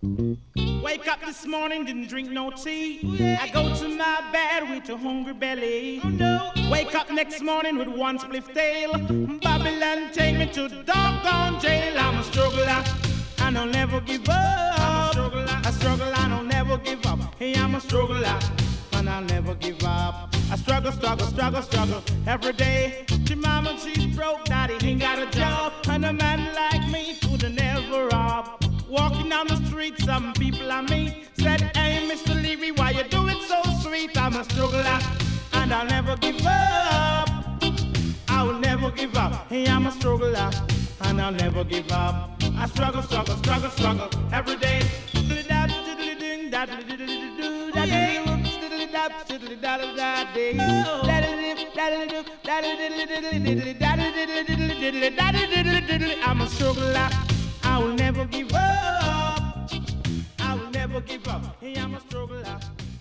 Wake up this morning, didn't drink no tea. I go to my bed with a hungry belly. Wake up next morning with one spliff tail. Babylon take me to doggone jail. I'm a struggler and I'll never give up. I struggle and I'll never give up. Hey, I'm a struggler and I'll never give up. I struggle every day. Your mama, she's broke, daddy ain't got a job, and a man like me could never rob. Walking down the street, some people I meet said, hey, Mr. Levy, why you do it so sweet? I'm a struggler and I'll never give up. I will never give up. Hey, I'm a struggler and I'll never give up. I struggle every day. I'm a struggler. I will never give up. I will never give up. Hey, I'm a struggler.